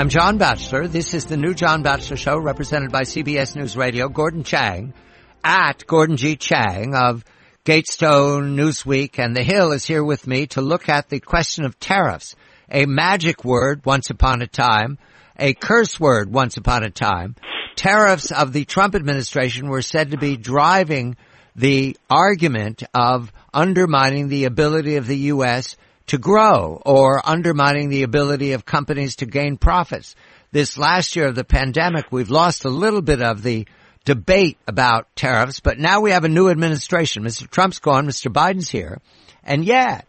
I'm John Batchelor. This is the new John Batchelor Show, represented by CBS News Radio. Gordon Chang, at Gordon G. Chang of Gatestone, Newsweek, and The Hill is here with me to look at the question of tariffs, a magic word once upon a time, a curse word once upon a time. Tariffs of the Trump administration were said to be driving the argument of undermining the ability of the U.S. to grow or undermining the ability of companies to gain profits. This last year of the pandemic, we've lost a little bit of the debate about tariffs, but now we have a new administration. Mr. Trump's gone, Mr. Biden's here, and yet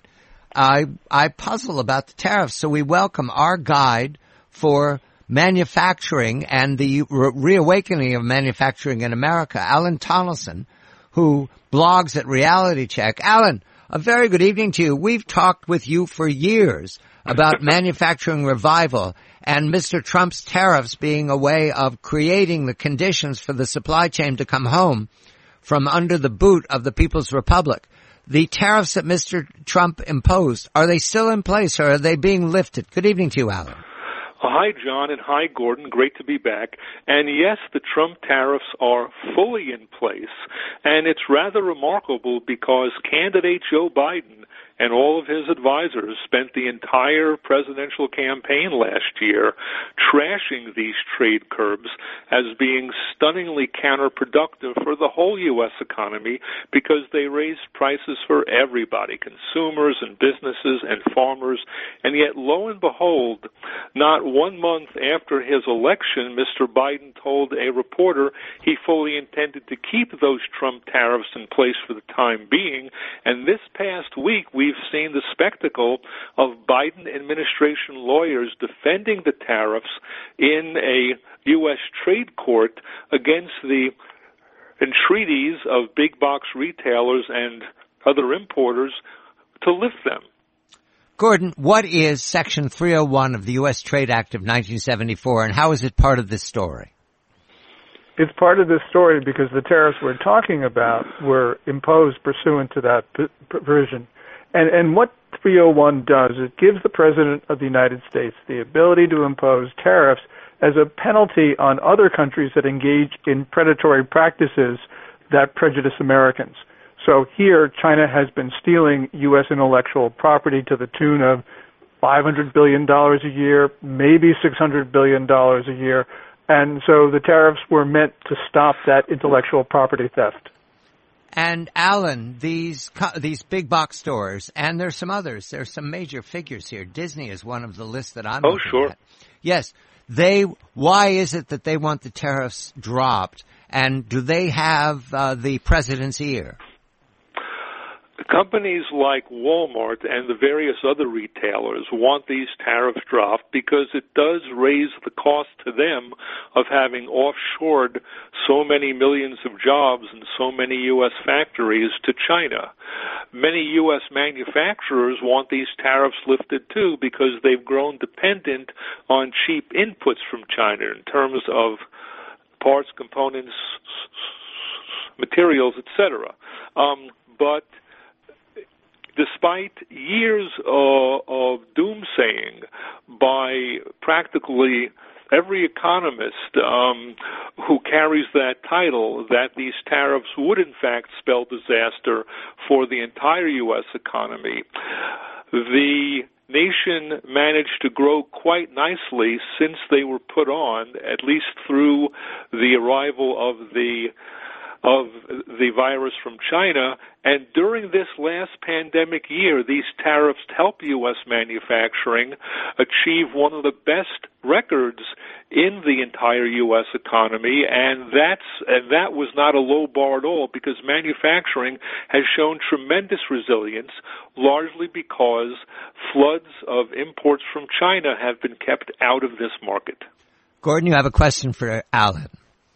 I puzzle about the tariffs. So we welcome our guide for manufacturing and the reawakening of manufacturing in America, Alan Tonelson, who blogs at Reality Check. Alan, a very good evening to you. We've talked with you for years about manufacturing revival and Mr. Trump's tariffs being a way of creating the conditions for the supply chain to come home from under the boot of the People's Republic. The tariffs that Mr. Trump imposed, are they still in place or are they being lifted? Good evening to you, Alan. Hi, John, and hi, Gordon. Great to be back. And yes, the Trump tariffs are fully in place, and it's rather remarkable because candidate Joe Biden and all of his advisors spent the entire presidential campaign last year trashing these trade curbs as being stunningly counterproductive for the whole U.S. economy because they raised prices for everybody, consumers and businesses and farmers. And yet, lo and behold, not 1 month after his election, Mr. Biden told a reporter he fully intended to keep those Trump tariffs in place for the time being. And this past week, we've seen the spectacle of Biden administration lawyers defending the tariffs in a U.S. trade court against the entreaties of big box retailers and other importers to lift them. Gordon, what is Section 301 of the U.S. Trade Act of 1974, and how is it part of this story? It's part of this story because the tariffs we're talking about were imposed pursuant to that provision. And what 301 does, it gives the President of the United States the ability to impose tariffs as a penalty on other countries that engage in predatory practices that prejudice Americans. So here, China has been stealing U.S. intellectual property to the tune of $500 billion a year, maybe $600 billion a year. And so the tariffs were meant to stop that intellectual property theft. And Alan, these big box stores, and there's some others. There's some major figures here. Disney is one of the lists that I'm looking at. Yes, why is it that they want the tariffs dropped? And do they have the president's ear? Companies like Walmart and the various other retailers want these tariffs dropped because it does raise the cost to them of having offshored so many millions of jobs and so many U.S. factories to China. Many U.S. manufacturers want these tariffs lifted too because they've grown dependent on cheap inputs from China in terms of parts, components, materials, etc. But despite years of doomsaying by practically every economist who carries that title, that these tariffs would in fact spell disaster for the entire U.S. economy, the nation managed to grow quite nicely since they were put on, at least through the arrival of the virus from China. And during this last pandemic year, these tariffs help U.S. manufacturing achieve one of the best records in the entire U.S. economy, and that was not a low bar at all because manufacturing has shown tremendous resilience, largely because floods of imports from China have been kept out of this market. Gordon, you have a question for Alan.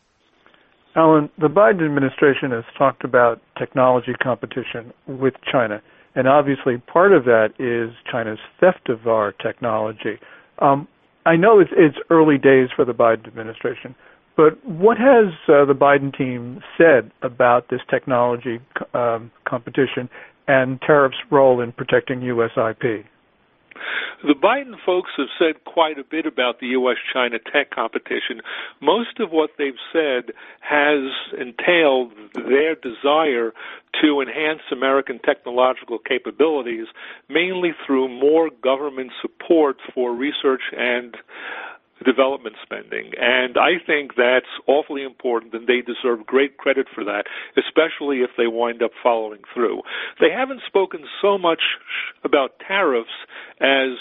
Alan, the Biden administration has talked about technology competition with China, and obviously part of that is China's theft of our technology. I know it's early days for the Biden administration, but what has the Biden team said about this technology competition and tariffs' role in protecting U.S. IP? The Biden folks have said quite a bit about the U.S.-China tech competition. Most of what they've said has entailed their desire to enhance American technological capabilities, mainly through more government support for research and development spending. And I think that's awfully important, and they deserve great credit for that, especially if they wind up following through. They haven't spoken so much about tariffs as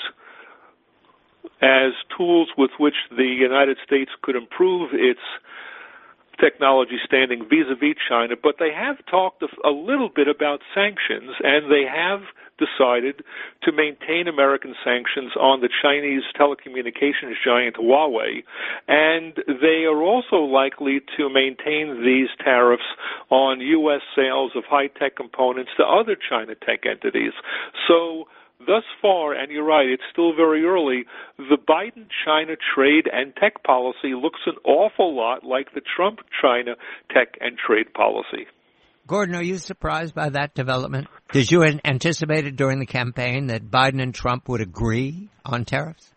tools with which the United States could improve its technology standing vis-a-vis China, but they have talked a little bit about sanctions, and they have decided to maintain American sanctions on the Chinese telecommunications giant Huawei, and they are also likely to maintain these tariffs on U.S. sales of high-tech components to other China tech entities. So thus far, and you're right, it's still very early, the Biden-China trade and tech policy looks an awful lot like the Trump-China tech and trade policy. Gordon, are you surprised by that development? Did you anticipate it during the campaign that Biden and Trump would agree on tariffs?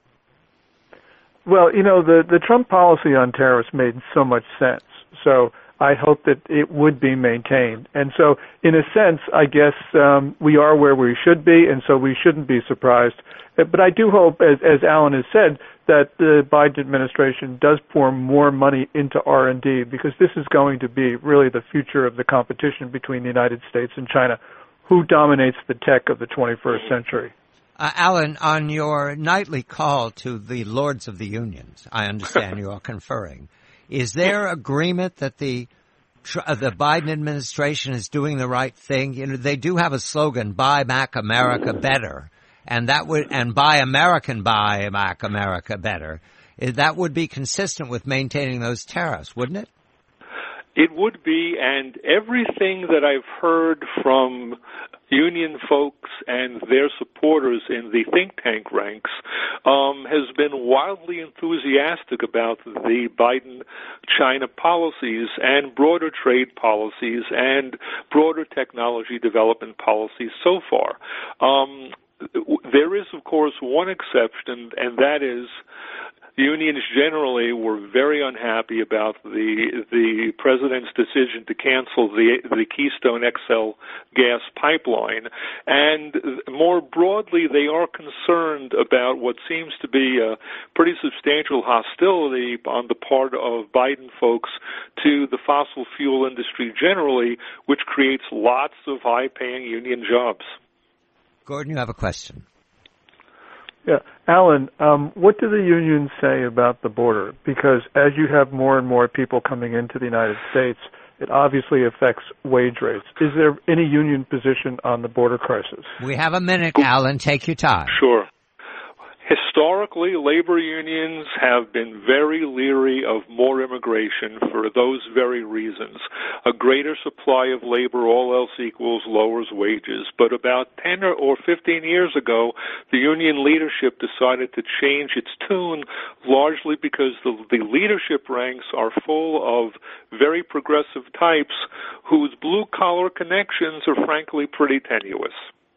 Well, you know, the Trump policy on tariffs made so much sense. So I hope that it would be maintained. And so, in a sense, I guess we are where we should be, and so we shouldn't be surprised. But I do hope, as Alan has said, that the Biden administration does pour more money into R&D, because this is going to be really the future of the competition between the United States and China. Who dominates the tech of the 21st century? Alan, on your nightly call to the Lords of the Unions, I understand you are conferring. Is there agreement that the Biden administration is doing the right thing? You know, they do have a slogan, "Buy Back America Better," and "Buy Back America Better." That would be consistent with maintaining those tariffs, wouldn't it? It would be, and everything that I've heard from union folks and their supporters in the think tank ranks has been wildly enthusiastic about the Biden-China policies and broader trade policies and broader technology development policies so far. There is, of course, one exception, and that is unions generally were very unhappy about the president's decision to cancel the Keystone XL gas pipeline, and more broadly, they are concerned about what seems to be a pretty substantial hostility on the part of Biden folks to the fossil fuel industry generally, which creates lots of high-paying union jobs. Gordon, you have a question. Yeah. Alan, what do the unions say about the border? Because as you have more and more people coming into the United States, it obviously affects wage rates. Is there any union position on the border crisis? We have a minute, Alan. Take your time. Sure. Historically, labor unions have been very leery of more immigration for those very reasons. A greater supply of labor, all else equals, lowers wages. But about 10 or 15 years ago, the union leadership decided to change its tune, largely because the leadership ranks are full of very progressive types whose blue-collar connections are frankly pretty tenuous.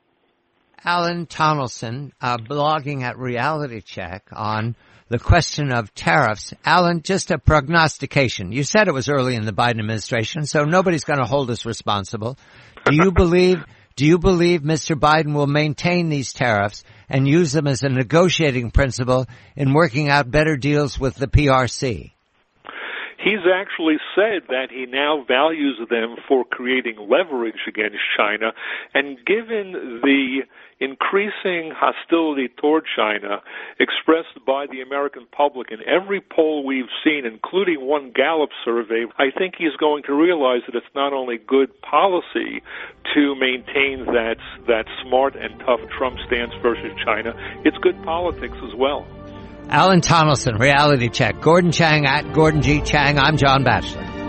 Alan Tonelson, blogging at Reality Check on the question of tariffs. Alan, just a prognostication. You said it was early in the Biden administration, so nobody's going to hold us responsible. Do you believe Mr. Biden will maintain these tariffs and use them as a negotiating principle in working out better deals with the PRC? He's actually said that he now values them for creating leverage against China, and given the increasing hostility toward China expressed by the American public in every poll we've seen, including one Gallup survey, I think he's going to realize that it's not only good policy to maintain that smart and tough Trump stance versus China, it's good politics as well. Alan Tonelson, Reality Check. Gordon Chang at Gordon G. Chang. I'm John Batchelor.